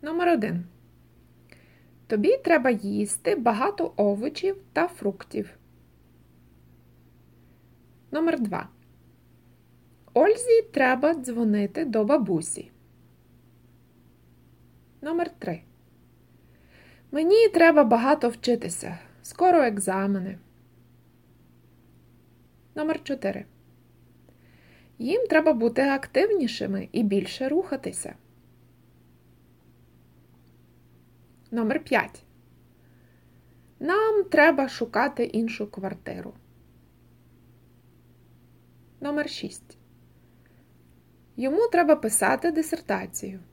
Номер 1. Тобі треба їсти багато овочів та фруктів. Номер 2. Ользі треба дзвонити до бабусі. Номер 3. Мені треба багато вчитися. Скоро екзамени. Номер 4. Їм треба бути активнішими і більше рухатися. Номер 5. Нам треба шукати іншу квартиру. Номер 6. Йому треба писати дисертацію.